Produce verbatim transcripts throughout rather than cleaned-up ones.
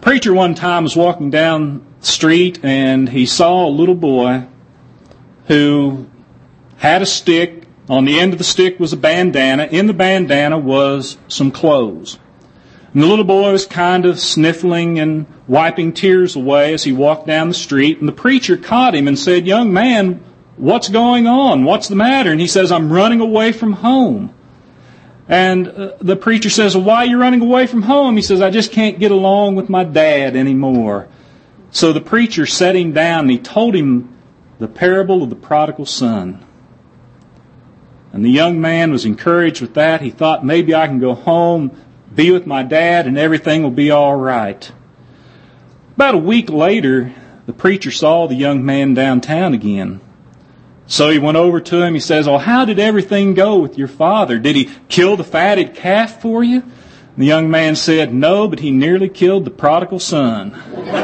Preacher one time was walking down the street and he saw a little boy who had a stick. On the end of the stick was a bandana. In the bandana was some clothes. And the little boy was kind of sniffling and wiping tears away as he walked down the street. And the preacher caught him and said, "Young man, what's going on? What's the matter?" And he says, "I'm running away from home." And uh, the preacher says, "Well, why are you running away from home?" He says, "I just can't get along with my dad anymore." So the preacher set him down and he told him the parable of the prodigal son. And the young man was encouraged with that. He thought, maybe I can go home, be with my dad, and everything will be all right. About a week later, the preacher saw the young man downtown again. So he went over to him. He says, "Oh, how did everything go with your father? Did he kill the fatted calf for you?" And the young man said, "No, but he nearly killed the prodigal son."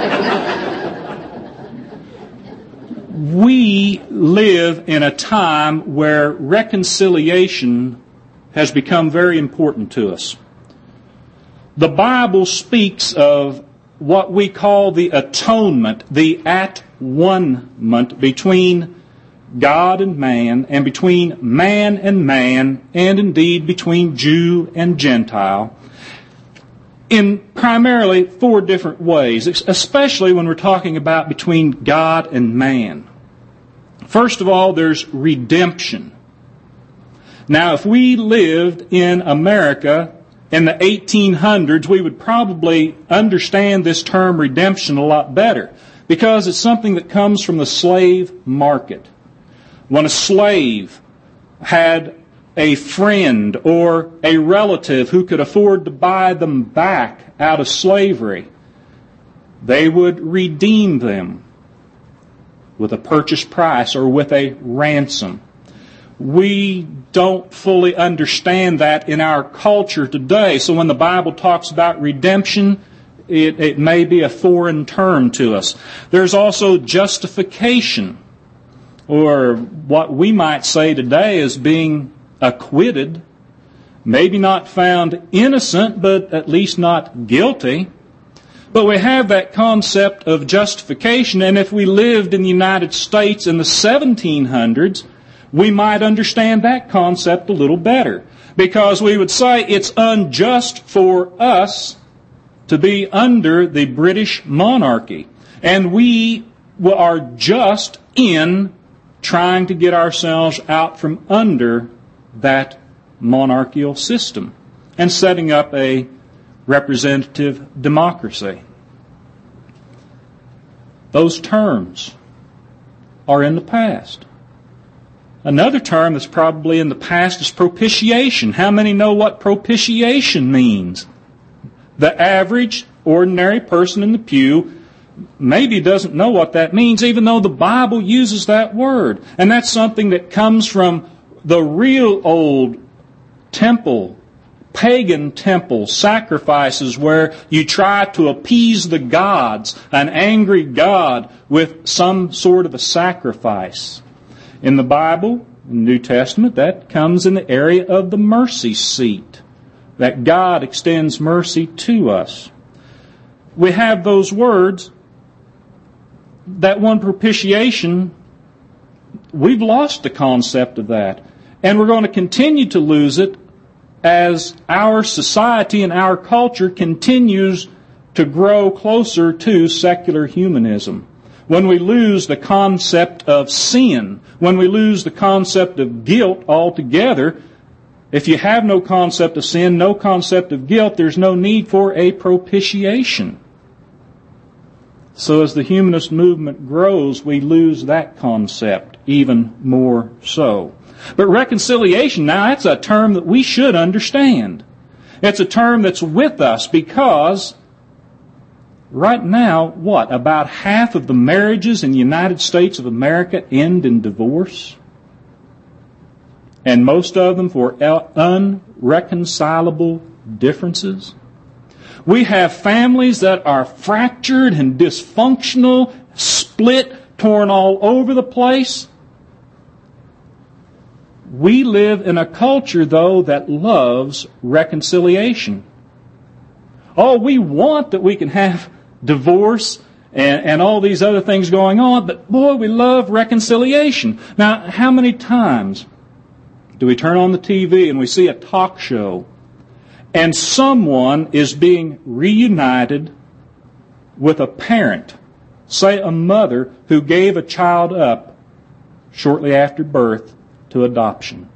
We live in a time where reconciliation has become very important to us. The Bible speaks of what we call the atonement, the at-one-ment between God and man, and between man and man, and indeed between Jew and Gentile, in primarily four different ways, especially when we're talking about between God and man. First of all, there's redemption. Now, if we lived in America in the eighteen hundreds, we would probably understand this term redemption a lot better, because it's something that comes from the slave market. When a slave had a friend or a relative who could afford to buy them back out of slavery, they would redeem them with a purchase price or with a ransom. We don't fully understand that in our culture today. So when the Bible talks about redemption, it, it may be a foreign term to us. There's also justification, or what we might say today is being acquitted. Maybe not found innocent, but at least not guilty. But we have that concept of justification, and if we lived in the United States in the seventeen hundreds, we might understand that concept a little better. Because we would say it's unjust for us to be under the British monarchy. And we are just in trying to get ourselves out from under that monarchical system and setting up a representative democracy. Those terms are in the past. Another term that's probably in the past is propitiation. How many know what propitiation means? The average, ordinary person in the pew maybe doesn't know what that means, even though the Bible uses that word. And that's something that comes from the real old temple, pagan temple sacrifices, where you try to appease the gods, an angry God, with some sort of a sacrifice. In the Bible, in the New Testament, that comes in the area of the mercy seat, that God extends mercy to us. We have those words. That one propitiation, we've lost the concept of that. And we're going to continue to lose it as our society and our culture continues to grow closer to secular humanism. When we lose the concept of sin, when we lose the concept of guilt altogether, if you have no concept of sin, no concept of guilt, there's no need for a propitiation. So as the humanist movement grows, we lose that concept even more so. But reconciliation, now that's a term that we should understand. It's a term that's with us because right now, what, about half of the marriages in the United States of America end in divorce? And most of them for unreconcilable differences. We have families that are fractured and dysfunctional, split, torn all over the place. We live in a culture, though, that loves reconciliation. Oh, we want that we can have divorce and, and all these other things going on. But boy, we love reconciliation. Now, how many times do we turn on the T V and we see a talk show and someone is being reunited with a parent, say a mother who gave a child up shortly after birth to adoption?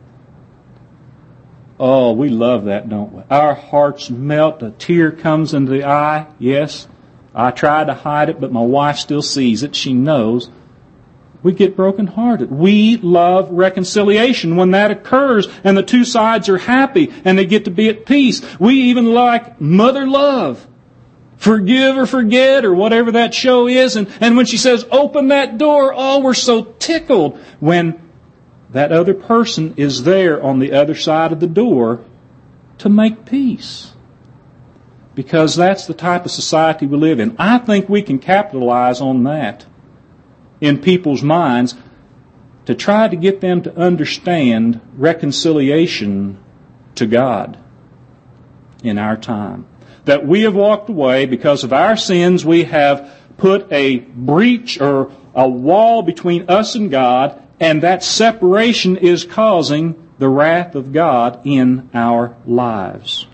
Oh, we love that, don't we? Our hearts melt. A tear comes into the eye. Yes, I tried to hide it, but my wife still sees it. She knows. We get brokenhearted. We love reconciliation when that occurs and the two sides are happy and they get to be at peace. We even like mother love. Forgive or forget or whatever that show is. And, and when she says, open that door, oh, we're so tickled when that other person is there on the other side of the door to make peace. Because that's the type of society we live in. I think we can capitalize on that in people's minds to try to get them to understand reconciliation to God in our time. That we have walked away because of our sins. We have put a breach or a wall between us and God, and that separation is causing the wrath of God in our lives.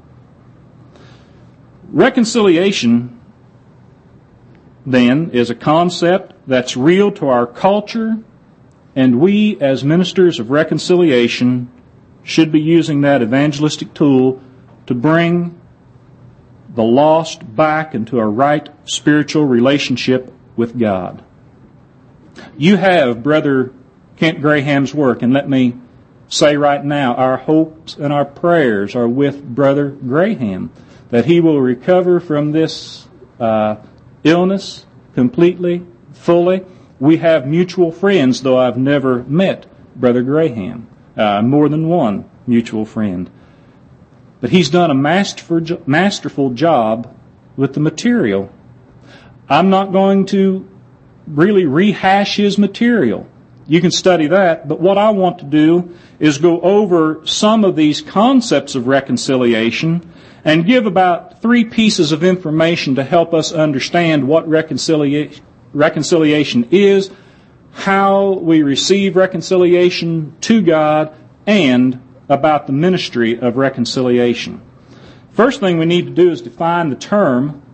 Reconciliation, then, is a concept that's real to our culture, and we, as ministers of reconciliation, should be using that evangelistic tool to bring the lost back into a right spiritual relationship with God. You have Brother Kent Graham's work, and let me say right now, our hopes and our prayers are with Brother Graham, that he will recover from this uh, illness completely, fully. We have mutual friends, though I've never met Brother Graham, uh, more than one mutual friend. But he's done a masterful, masterful job with the material. I'm not going to really rehash his material. You can study that, but what I want to do is go over some of these concepts of reconciliation and give about three pieces of information to help us understand what reconcilia- reconciliation is, how we receive reconciliation to God, and about the ministry of reconciliation. First thing we need to do is define the term.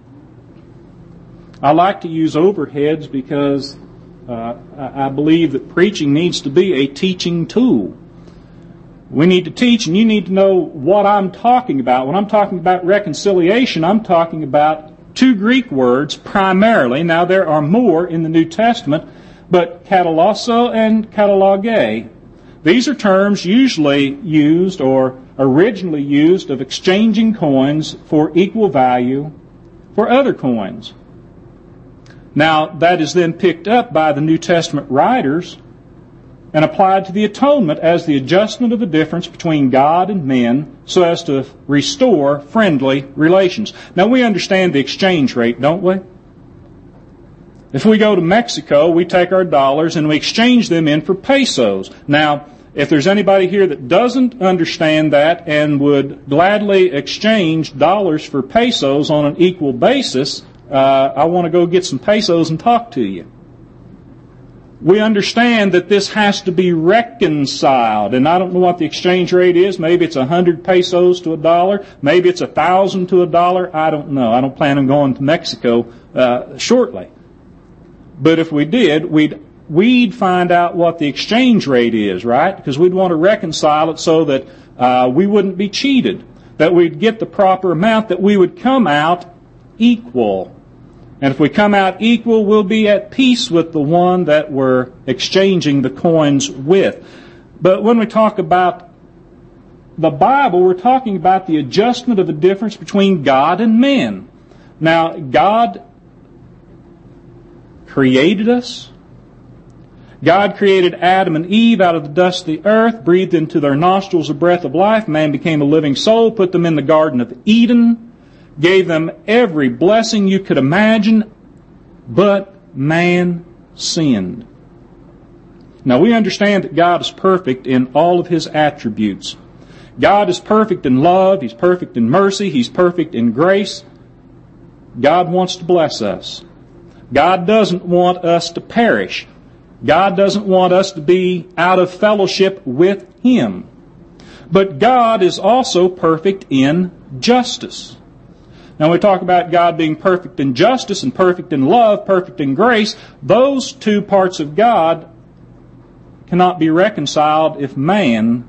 I like to use overheads because uh, I believe that preaching needs to be a teaching tool. We need to teach, and you need to know what I'm talking about. When I'm talking about reconciliation, I'm talking about two Greek words primarily. Now, there are more in the New Testament, but kataloso and kataloge. These are terms usually used or originally used of exchanging coins for equal value for other coins. Now, that is then picked up by the New Testament writers and applied to the atonement as the adjustment of the difference between God and men so as to restore friendly relations. Now, we understand the exchange rate, don't we? If we go to Mexico, we take our dollars and we exchange them in for pesos. Now, if there's anybody here that doesn't understand that and would gladly exchange dollars for pesos on an equal basis, uh, I want to go get some pesos and talk to you. We understand that this has to be reconciled, and I don't know what the exchange rate is. Maybe it's a hundred pesos to a dollar. Maybe it's a thousand to a dollar. I don't know. I don't plan on going to Mexico uh, shortly. But if we did, we'd we'd find out what the exchange rate is, right? Because we'd want to reconcile it so that uh, we wouldn't be cheated, that we'd get the proper amount, that we would come out equal. And if we come out equal, we'll be at peace with the one that we're exchanging the coins with. But when we talk about the Bible, we're talking about the adjustment of the difference between God and men. Now, God created us. God created Adam and Eve out of the dust of the earth, breathed into their nostrils the breath of life. Man became a living soul, put them in the Garden of Eden, gave them every blessing you could imagine, but man sinned. Now, we understand that God is perfect in all of His attributes. God is perfect in love. He's perfect in mercy. He's perfect in grace. God wants to bless us. God doesn't want us to perish. God doesn't want us to be out of fellowship with Him. But God is also perfect in justice. Now we talk about God being perfect in justice and perfect in love, perfect in grace. Those two parts of God cannot be reconciled if man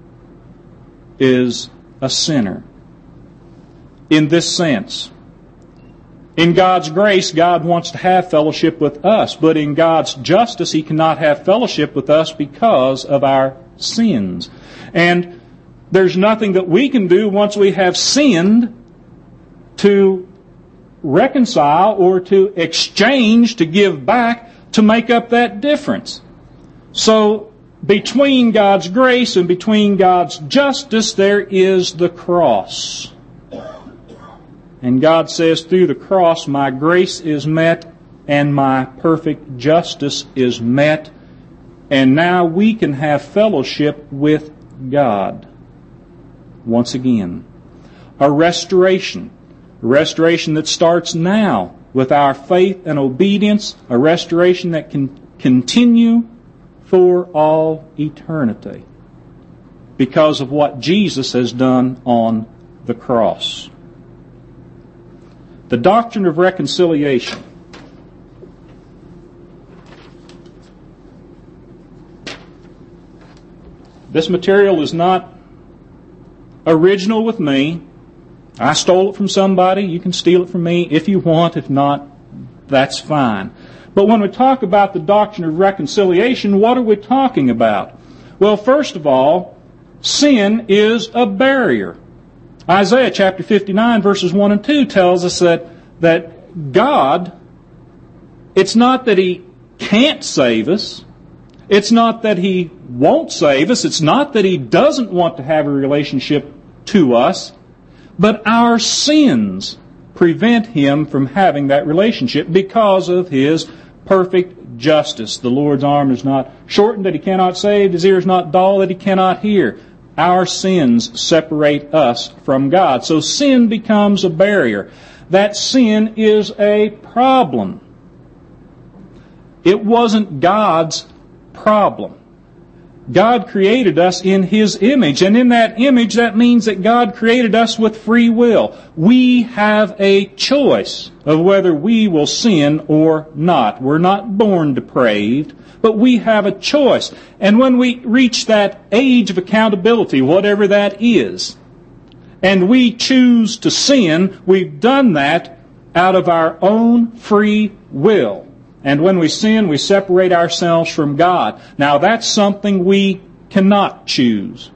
is a sinner. In this sense, in God's grace, God wants to have fellowship with us, but in God's justice, He cannot have fellowship with us because of our sins. And there's nothing that we can do once we have sinned to reconcile or to exchange, to give back, to make up that difference. So, between God's grace and between God's justice, there is the cross. And God says, through the cross, my grace is met and my perfect justice is met. And now we can have fellowship with God. Once again, a restoration. A restoration that starts now with our faith and obedience. A restoration that can continue for all eternity because of what Jesus has done on the cross. The doctrine of reconciliation. This material is not original with me. I stole it from somebody. You can steal it from me if you want. If not, that's fine. But when we talk about the doctrine of reconciliation, what are we talking about? Well, first of all, sin is a barrier. Isaiah chapter fifty-nine verses one and two tells us that, that God, it's not that He can't save us. It's not that He won't save us. It's not that He doesn't want to have a relationship to us. But our sins prevent Him from having that relationship because of His perfect justice. The Lord's arm is not shortened that He cannot save. His ear is not dull that He cannot hear. Our sins separate us from God. So sin becomes a barrier. That sin is a problem. It wasn't God's problem. God created us in His image, and in that image, that means that God created us with free will. We have a choice of whether we will sin or not. We're not born depraved, but we have a choice. And when we reach that age of accountability, whatever that is, and we choose to sin, we've done that out of our own free will. And when we sin, we separate ourselves from God. Now that's something we cannot choose.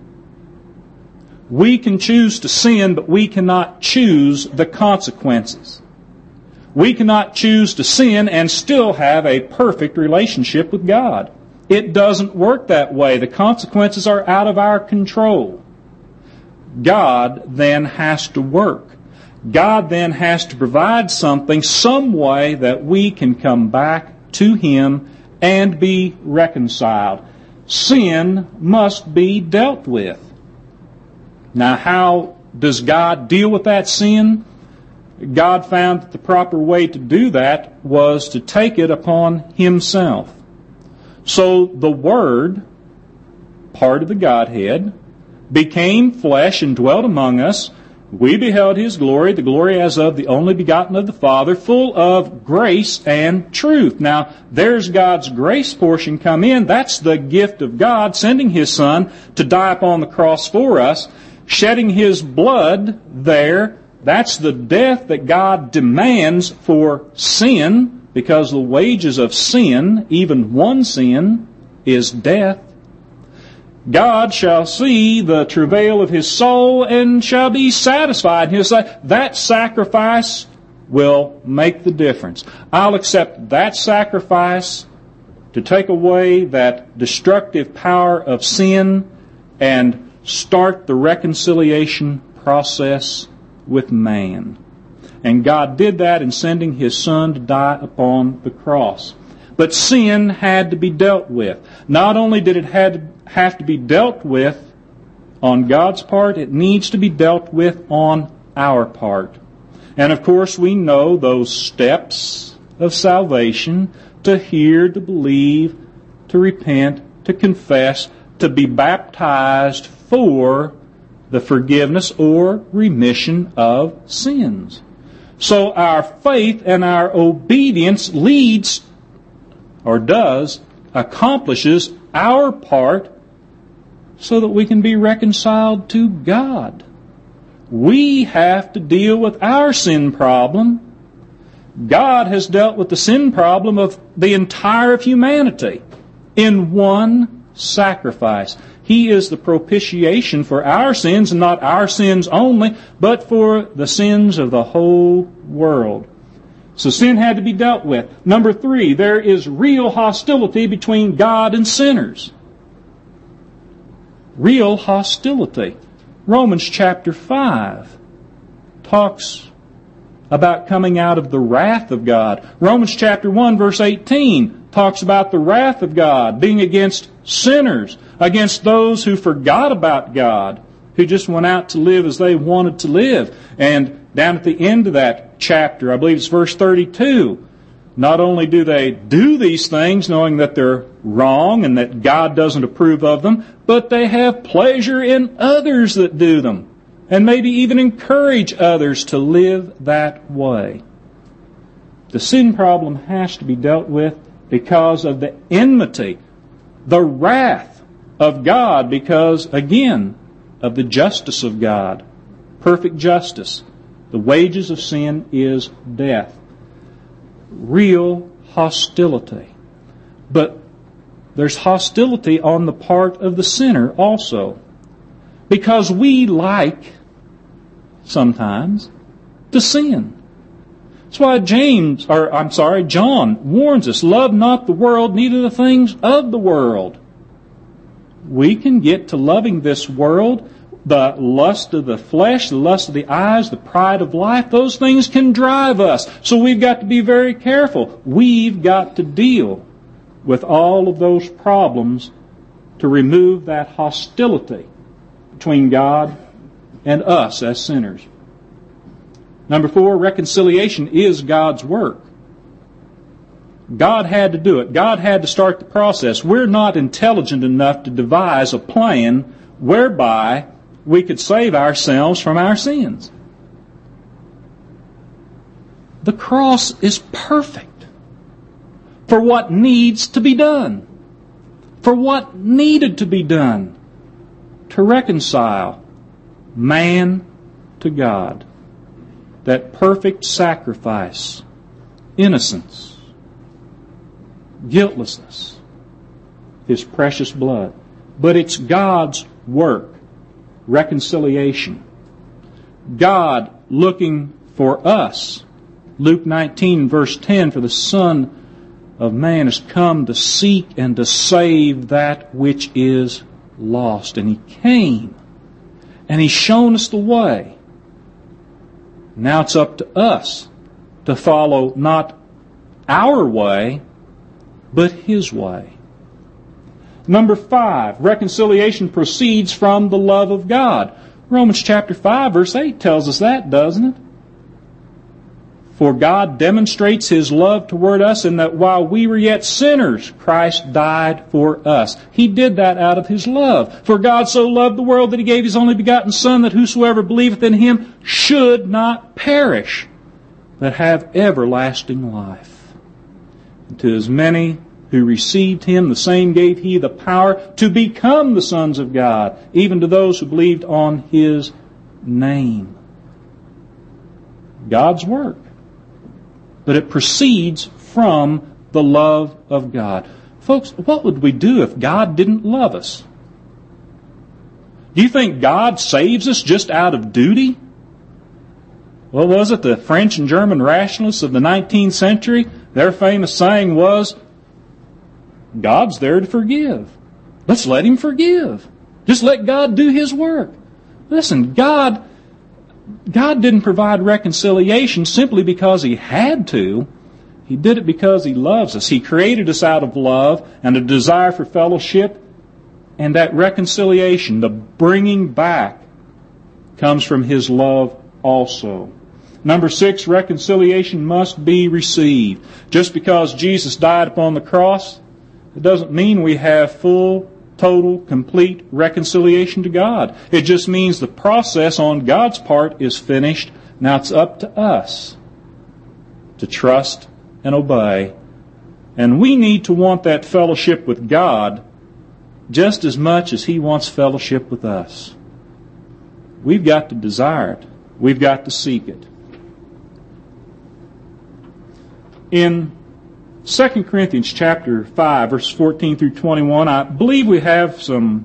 We can choose to sin, but we cannot choose the consequences. We cannot choose to sin and still have a perfect relationship with God. It doesn't work that way. The consequences are out of our control. God then has to work. God then has to provide something, some way that we can come back to Him and be reconciled. Sin must be dealt with. Now, how does God deal with that sin? God found that the proper way to do that was to take it upon Himself. So the Word, part of the Godhead, became flesh and dwelt among us. We beheld His glory, the glory as of the only begotten of the Father, full of grace and truth. Now, there's God's grace portion come in. That's the gift of God, sending His Son to die upon the cross for us, shedding His blood there. That's the death that God demands for sin, because the wages of sin, even one sin, is death. God shall see the travail of His soul and shall be satisfied. He'll say, that sacrifice will make the difference. I'll accept that sacrifice to take away that destructive power of sin and start the reconciliation process with man. And God did that in sending His Son to die upon the cross. But sin had to be dealt with. Not only did it had have to be dealt with on God's part, it needs to be dealt with on our part. And of course we know those steps of salvation: to hear, to believe, to repent, to confess, to be baptized for the forgiveness or remission of sins. So our faith and our obedience leads, or does, accomplishes our part so that we can be reconciled to God. We have to deal with our sin problem. God has dealt with the sin problem of the entire of humanity in one sacrifice. He is the propitiation for our sins, and not our sins only, but for the sins of the whole world. So sin had to be dealt with. Number three, there is real hostility between God and sinners. Real hostility. Romans chapter five talks about coming out of the wrath of God. Romans chapter one verse eighteen talks about the wrath of God being against sinners, against those who forgot about God, who just went out to live as they wanted to live. And down at the end of that chapter, I believe it's verse thirty-two, not only do they do these things knowing that they're wrong and that God doesn't approve of them, but they have pleasure in others that do them, and maybe even encourage others to live that way. The sin problem has to be dealt with because of the enmity, the wrath of God, because, again, of the justice of God. Perfect justice. The wages of sin is death. Real hostility. But there's hostility on the part of the sinner also. Because we like, sometimes, to sin. That's why James, or I'm sorry, John warns us, love not the world, neither the things of the world. We can get to loving this world, the lust of the flesh, the lust of the eyes, the pride of life. Those things can drive us. So we've got to be very careful. We've got to deal with all of those problems to remove that hostility between God and us as sinners. Number four, reconciliation is God's work. God had to do it. God had to start the process. We're not intelligent enough to devise a plan whereby we could save ourselves from our sins. The cross is perfect for what needs to be done, for what needed to be done to reconcile man to God. That perfect sacrifice, innocence, guiltlessness, His precious blood. But it's God's work, reconciliation. God looking for us. Luke nineteen verse ten, for the Son of Man has come to seek and to save that which is lost. And He came, and He's shown us the way. Now it's up to us to follow not our way, but His way. Number five, reconciliation proceeds from the love of God. Romans chapter five verse eight tells us that, doesn't it? For God demonstrates His love toward us in that while we were yet sinners, Christ died for us. He did that out of His love. For God so loved the world that He gave His only begotten Son, that whosoever believeth in Him should not perish, but have everlasting life. And to as many who received Him, the same gave He the power to become the sons of God, even to those who believed on His name. God's work. But it proceeds from the love of God. Folks, what would we do if God didn't love us? Do you think God saves us just out of duty? What was it? The French and German rationalists of the nineteenth century, their famous saying was, God's there to forgive. Let's let Him forgive. Just let God do His work. Listen, God... God didn't provide reconciliation simply because He had to. He did it because He loves us. He created us out of love and a desire for fellowship. And that reconciliation, the bringing back, comes from His love also. Number six, reconciliation must be received. Just because Jesus died upon the cross, it doesn't mean we have full, total, complete reconciliation to God. It just means the process on God's part is finished. Now it's up to us to trust and obey. And we need to want that fellowship with God just as much as He wants fellowship with us. We've got to desire it. We've got to seek it. In Second Corinthians chapter five, verses fourteen through twenty-one, I believe we have some,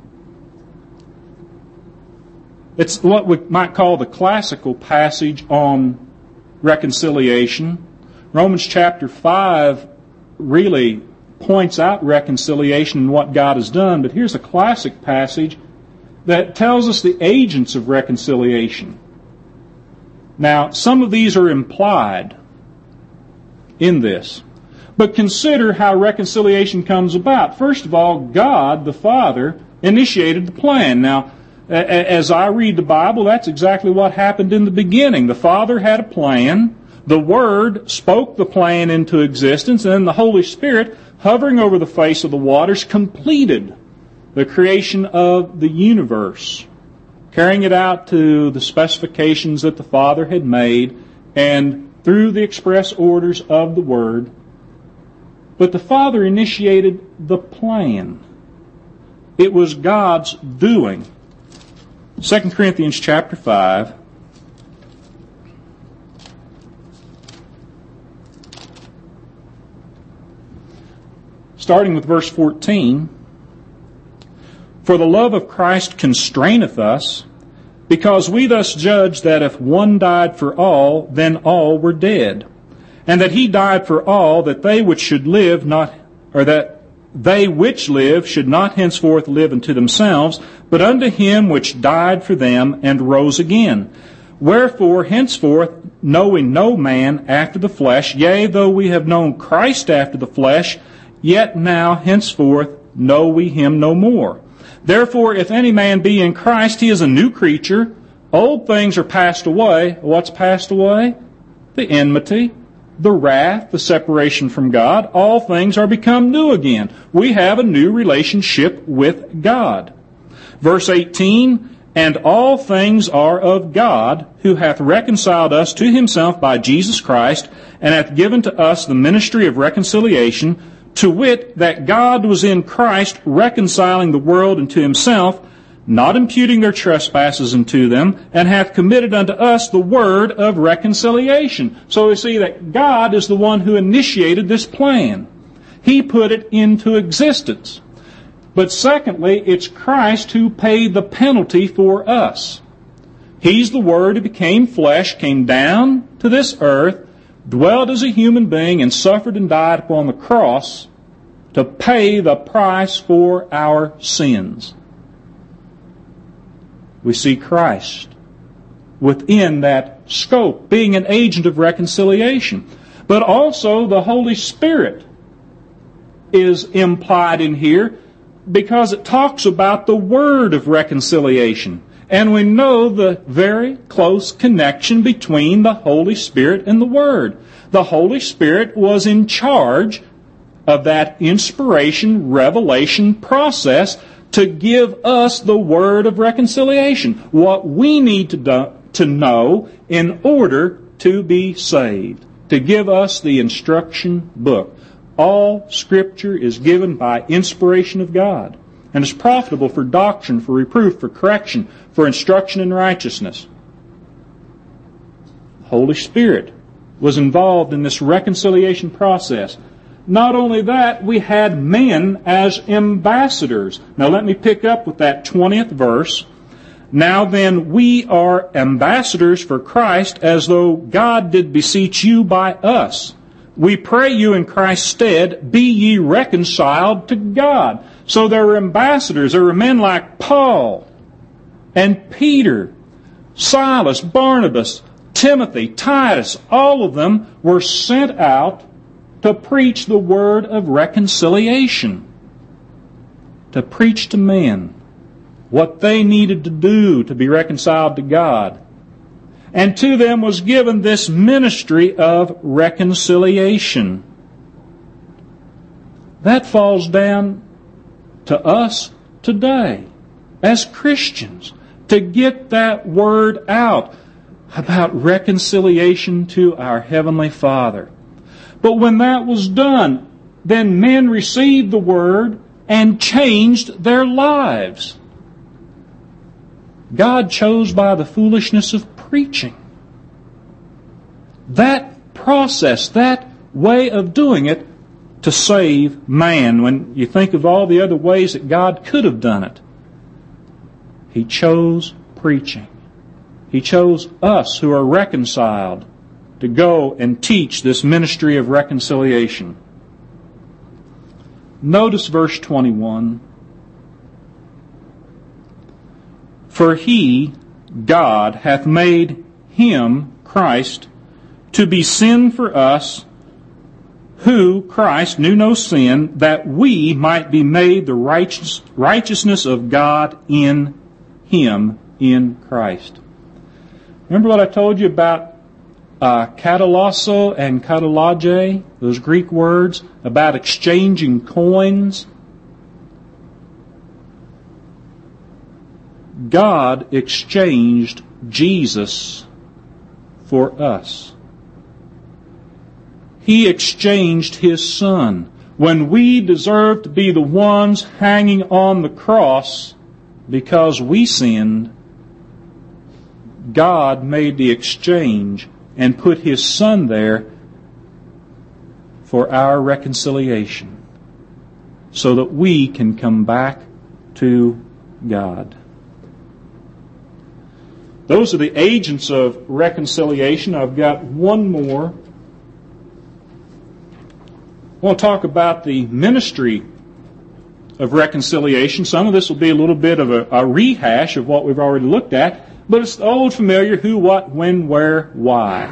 it's what we might call the classical passage on reconciliation. Romans chapter five really points out reconciliation and what God has done, but here's a classic passage that tells us the agents of reconciliation. Now, some of these are implied in this. But consider how reconciliation comes about. First of all, God, the Father, initiated the plan. Now, as I read the Bible, that's exactly what happened in the beginning. The Father had a plan. The Word spoke the plan into existence, and then the Holy Spirit, hovering over the face of the waters, completed the creation of the universe, carrying it out to the specifications that the Father had made, and through the express orders of the Word. But the Father initiated the plan. It was God's doing. Second Corinthians chapter five. Starting with verse fourteen. For the love of Christ constraineth us, because we thus judge that if one died for all, then all were dead. And that He died for all, that they which should live not, or that they which live should not henceforth live unto themselves, but unto Him which died for them and rose again. Wherefore henceforth knowing no man after the flesh, yea, though we have known Christ after the flesh, yet now henceforth know we Him no more. Therefore, if any man be in Christ, he is a new creature. Old things are passed away. What's passed away? The enmity, the wrath, the separation from God. All things are become new again. We have a new relationship with God. Verse eighteen, and all things are of God, who hath reconciled us to Himself by Jesus Christ, and hath given to us the ministry of reconciliation, to wit, that God was in Christ reconciling the world unto Himself, not imputing their trespasses unto them, and hath committed unto us the word of reconciliation. So we see that God is the one who initiated this plan. He put it into existence. But secondly, it's Christ who paid the penalty for us. He's the Word who became flesh, came down to this earth, dwelled as a human being, and suffered and died upon the cross to pay the price for our sins. We see Christ within that scope, being an agent of reconciliation. But also the Holy Spirit is implied in here because it talks about the word of reconciliation. And we know the very close connection between the Holy Spirit and the Word. The Holy Spirit was in charge of that inspiration, revelation process to give us the word of reconciliation, what we need to, do, to know in order to be saved, to give us the instruction book. All Scripture is given by inspiration of God, and is profitable for doctrine, for reproof, for correction, for instruction in righteousness. The Holy Spirit was involved in this reconciliation process. Not only that, we had men as ambassadors. Now let me pick up with that twentieth verse. Now then, we are ambassadors for Christ, as though God did beseech you by us. We pray you in Christ's stead, be ye reconciled to God. So there were ambassadors. There were men like Paul and Peter, Silas, Barnabas, Timothy, Titus. All of them were sent out to preach the word of reconciliation, to preach to men what they needed to do to be reconciled to God. And to them was given this ministry of reconciliation. That falls down to us today as Christians to get that word out about reconciliation to our Heavenly Father. But when that was done, then men received the word and changed their lives. God chose by the foolishness of preaching. That process, that way of doing it, to save man. When you think of all the other ways that God could have done it, He chose preaching. He chose us who are reconciled to go and teach this ministry of reconciliation. Notice verse twenty-one. For He, God, hath made Him, Christ, to be sin for us, who, Christ, knew no sin, that we might be made the righteous, righteousness of God in Him, in Christ. Remember what I told you about uh, katalasso and katalage, those Greek words, about exchanging coins? God exchanged Jesus for us. He exchanged His Son. When we deserved to be the ones hanging on the cross because we sinned, God made the exchange and put His Son there for our reconciliation so that we can come back to God. Those are the agents of reconciliation. I've got one more. I want to talk about the ministry of reconciliation. Some of this will be a little bit of a, a rehash of what we've already looked at, but it's the old familiar who, what, when, where, why.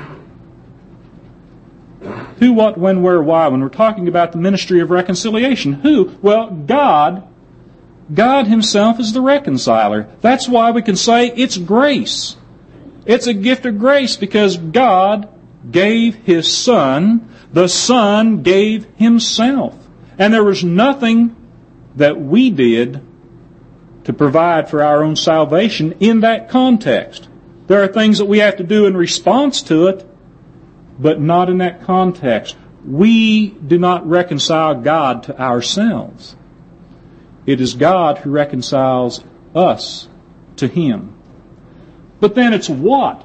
Who, what, when, where, why. When we're talking about the ministry of reconciliation, who? Well, God. God Himself is the reconciler. That's why we can say it's grace. It's a gift of grace because God gave His Son. The Son gave Himself. And there was nothing that we did to provide for our own salvation in that context. There are things that we have to do in response to it, but not in that context. We do not reconcile God to ourselves. It is God who reconciles us to Him. But then it's what?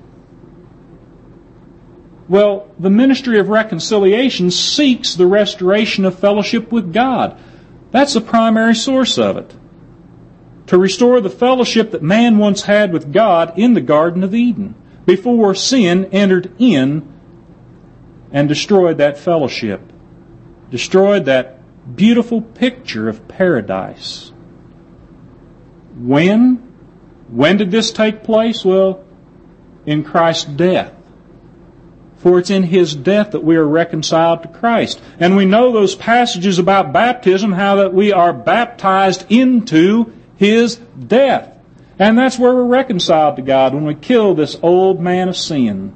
Well, the ministry of reconciliation seeks the restoration of fellowship with God. That's the primary source of it. To restore the fellowship that man once had with God in the Garden of Eden, before sin entered in and destroyed that fellowship, destroyed that beautiful picture of paradise. When? When did this take place? Well, in Christ's death. For it's in His death that we are reconciled to Christ. And we know those passages about baptism, how that we are baptized into His death. And that's where we're reconciled to God, when we kill this old man of sin.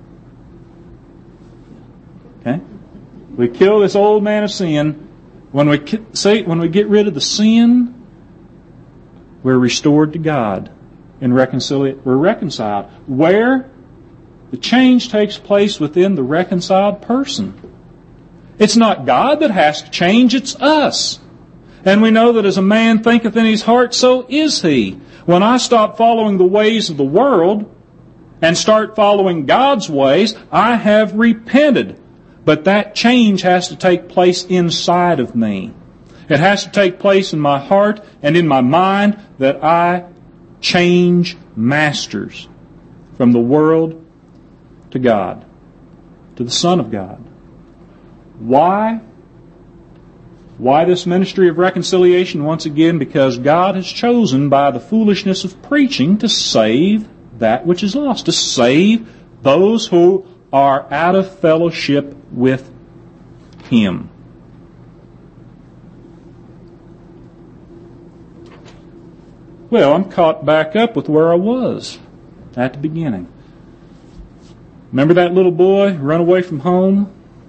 Okay? We kill this old man of sin. When we say, when we get rid of the sin, we're restored to God and reconcili- we're reconciled. Where? The change takes place within the reconciled person. It's not God that has to change, it's us. And we know that as a man thinketh in his heart, so is he. When I stop following the ways of the world and start following God's ways, I have repented. But that change has to take place inside of me. It has to take place in my heart and in my mind, that I change masters from the world to God, to the Son of God. Why? Why this ministry of reconciliation? Once again, because God has chosen by the foolishness of preaching to save that which is lost, to save those who are out of fellowship with Him. Well, I'm caught back up with where I was at the beginning. Remember that little boy run away from home?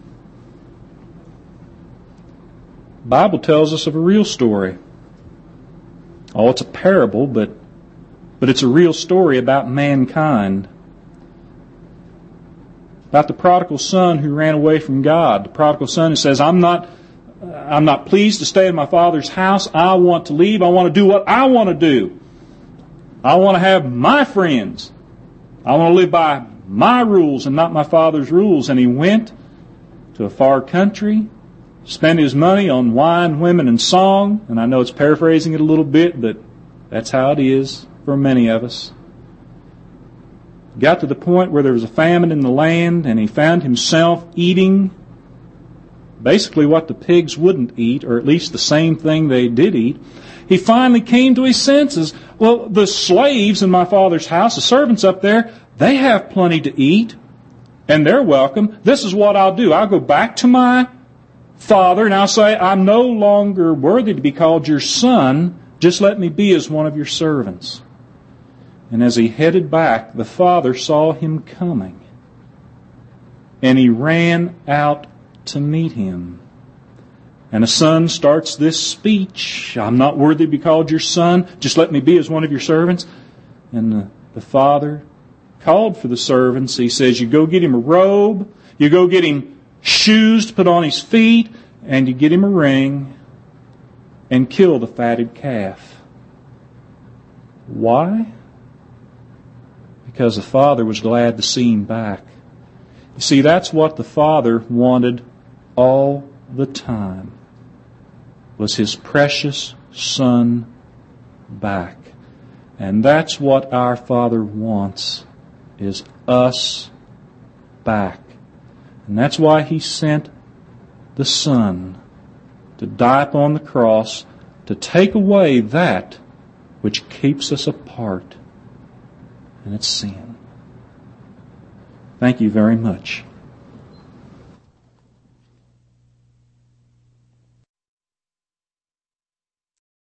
The Bible tells us of a real story. Oh, it's a parable, but but it's a real story about mankind. About the prodigal son who ran away from God. The prodigal son who says, I'm not I'm not pleased to stay in my father's house. I want to leave. I want to do what I want to do. I want to have my friends. I want to live by my rules and not my father's rules. And he went to a far country, spent his money on wine, women, and song. And I know it's paraphrasing it a little bit, but that's how it is for many of us. Got to the point where there was a famine in the land, and he found himself eating basically what the pigs wouldn't eat, or at least the same thing they did eat. He finally came to his senses. Well, the slaves in my father's house, the servants up there, they have plenty to eat, and they're welcome. This is what I'll do. I'll go back to my father, and I'll say, I'm no longer worthy to be called your son. Just let me be as one of your servants. And as he headed back, the father saw him coming, and he ran out to meet him. And the son starts this speech, I'm not worthy to be called your son, just let me be as one of your servants. And the, the father called for the servants. He says, you go get him a robe, you go get him shoes to put on his feet, and you get him a ring, and kill the fatted calf. Why? Because the father was glad to see him back. You see, that's what the father wanted all the time, was his precious son back. And that's what our Father wants, is us back. And that's why he sent the Son to die upon the cross to take away that which keeps us apart, and it's sin. Thank you very much.